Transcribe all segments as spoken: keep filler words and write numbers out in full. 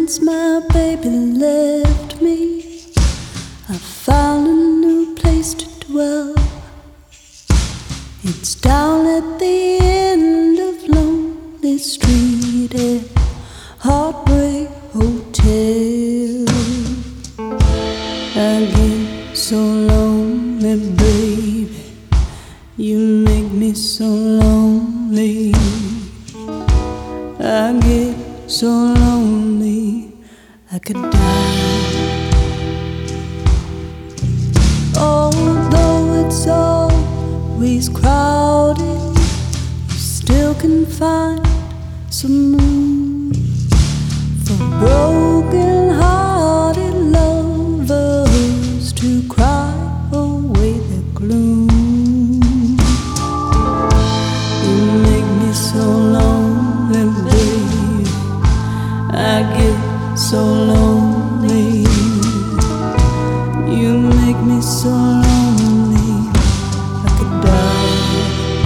Since my baby left me, I found a new place to dwell. It's down at the end of Lonely Street at Heartbreak Hotel. I get so lonely, baby, you make me so lonely. I get so lonely, I could die. Although it's always crowded, you still can find some room for broken-hearted lovers to cry away the gloom. You make me so lonely, baby, I get so lonely. You make me so lonely, I could die.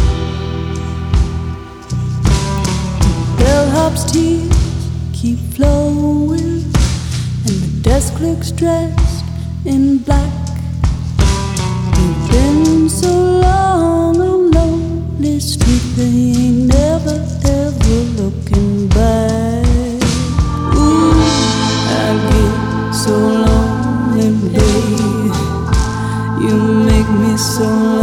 The bellhop's tears keep flowing, and the desk clerk's dressed in black. We've been so long on Lonely Street, they ain't never ever looking back. Ooh, I get so lonely, babe, you make me so lonely.